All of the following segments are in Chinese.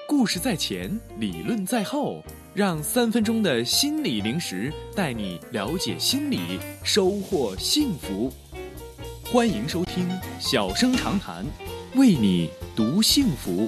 故事在前，理论在后，让3分钟的心理零食带你了解心理，收获幸福。欢迎收听小声长谈，为你读幸福。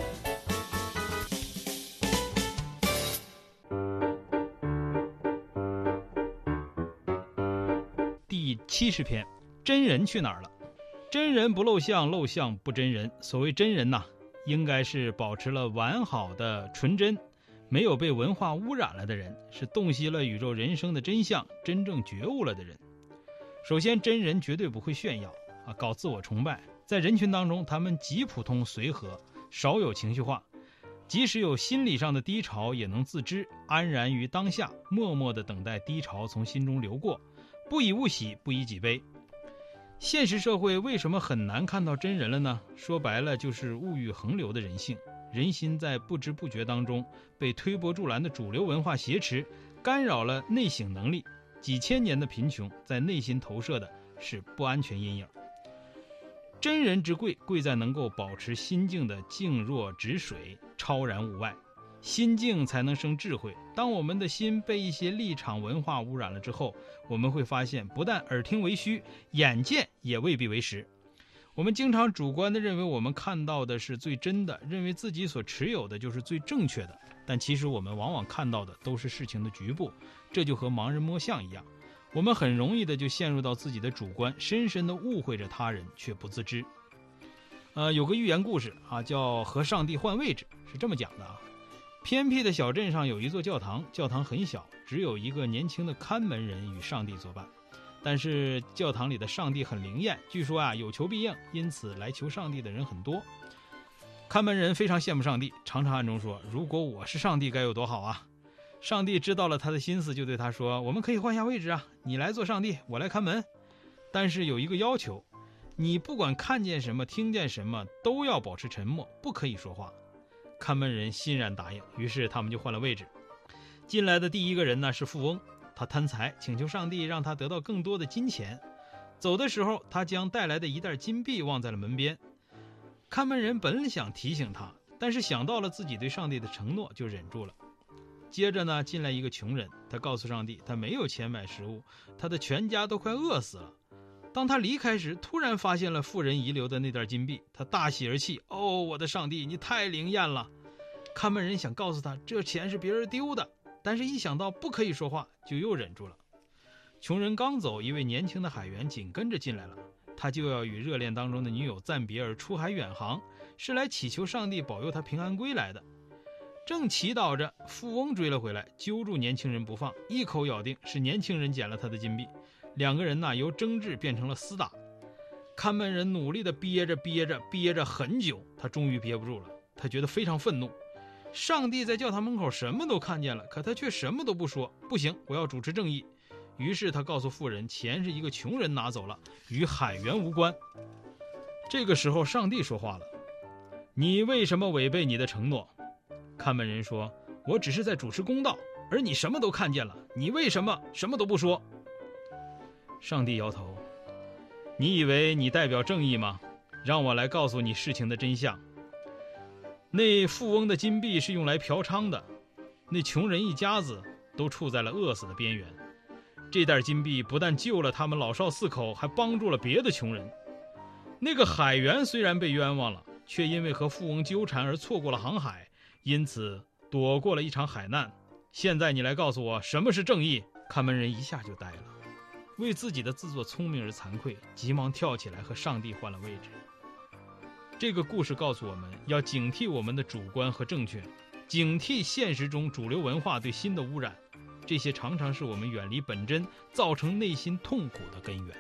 第70篇，真人去哪儿了？真人不露相，露相不真人。所谓真人呐，应该是保持了完好的纯真，没有被文化污染了的人，是洞悉了宇宙人生的真相，真正觉悟了的人。首先，真人绝对不会炫耀搞自我崇拜，在人群当中他们极普通随和，少有情绪化，即使有心理上的低潮也能自知，安然于当下，默默地等待低潮从心中流过，不以物喜，不以己悲。现实社会为什么很难看到真人了呢？说白了就是物欲横流的人性，人心在不知不觉当中被推波助澜的主流文化挟持，干扰了内省能力，几千年的贫穷在内心投射的是不安全阴影。真人之贵，贵在能够保持心境的静若止水，超然物外。心静才能生智慧。当我们的心被一些立场文化污染了之后，我们会发现不但耳听为虚，眼见也未必为实。我们经常主观地认为我们看到的是最真的，认为自己所持有的就是最正确的，但其实我们往往看到的都是事情的局部，这就和盲人摸象一样，我们很容易的就陷入到自己的主观，深深地误会着他人，却不自知。有个寓言故事叫和上帝换位置，是这么讲的偏僻的小镇上有一座教堂，教堂很小，只有一个年轻的看门人与上帝作伴。但是教堂里的上帝很灵验，据说有求必应，因此来求上帝的人很多。看门人非常羡慕上帝，常常暗中说，如果我是上帝该有多好啊。上帝知道了他的心思，就对他说，我们可以换下位置你来做上帝，我来看门。但是有一个要求，你不管看见什么听见什么都要保持沉默，不可以说话。看门人欣然答应，于是他们就换了位置。进来的第一个人呢是富翁，他贪财，请求上帝让他得到更多的金钱。走的时候，他将带来的一袋金币忘在了门边。看门人本想提醒他，但是想到了自己对上帝的承诺，就忍住了。接着呢，进来一个穷人，他告诉上帝，他没有钱买食物，他的全家都快饿死了。当他离开时，突然发现了富人遗留的那袋金币，他大喜而泣，我的上帝，你太灵验了。看门人想告诉他，这钱是别人丢的，但是一想到不可以说话，就又忍住了。穷人刚走，一位年轻的海员紧跟着进来了，他就要与热恋当中的女友暂别而出海远航，是来祈求上帝保佑他平安归来的。正祈祷着，富翁追了回来，揪住年轻人不放，一口咬定是年轻人捡了他的金币。两个人由争执变成了厮打。看门人努力地憋着很久，他终于憋不住了，他觉得非常愤怒。上帝在教堂门口什么都看见了，可他却什么都不说。不行，我要主持正义。于是他告诉富人，钱是一个穷人拿走了，与海员无关。这个时候上帝说话了，你为什么违背你的承诺？看门人说，我只是在主持公道，而你什么都看见了，你为什么什么都不说？上帝摇头，你以为你代表正义吗？让我来告诉你事情的真相。那富翁的金币是用来嫖娼的，那穷人一家子都处在了饿死的边缘。这袋金币不但救了他们老少4口，还帮助了别的穷人。那个海员虽然被冤枉了，却因为和富翁纠缠而错过了航海，因此躲过了一场海难。现在你来告诉我什么是正义？看门人一下就呆了，为自己的自作聪明而惭愧，急忙跳起来和上帝换了位置。这个故事告诉我们要警惕我们的主观和正确，警惕现实中主流文化对心的污染，这些常常是我们远离本真，造成内心痛苦的根源。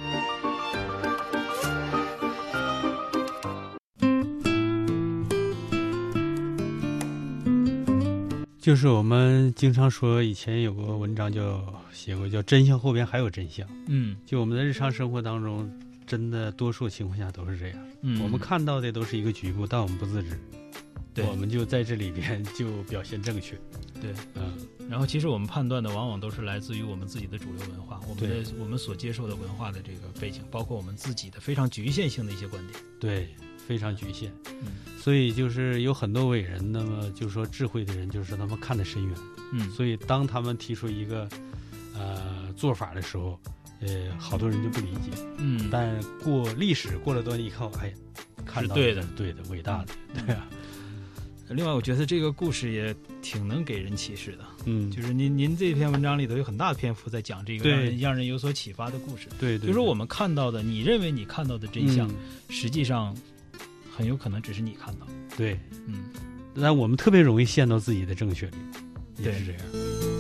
就是我们经常说，以前有个文章写过叫真相后边还有真相。就我们的日常生活当中，真的多数情况下都是这样。我们看到的都是一个局部，但我们不自知。我们就在这里边就表现正确。 对，然后其实我们判断的往往都是来自于我们自己的主流文化，我们所接受的文化的这个背景，包括我们自己的非常局限性的一些观点。 对， 非常局限。所以就是有很多伟人，那么就是说智慧的人，就是说他们看得深远。所以当他们提出一个做法的时候，好多人就不理解。但历史过了多年以后，哎，看到对的， 伟大的，对啊。 另外，我觉得这个故事也挺能给人启示的。就是您这篇文章里头有很大的篇幅在讲这个让人有所启发的故事。 对， 就是说我们看到的，你认为你看到的真相，实际上很有可能只是你看到。 对，但我们特别容易陷到自己的正确里，也是这样。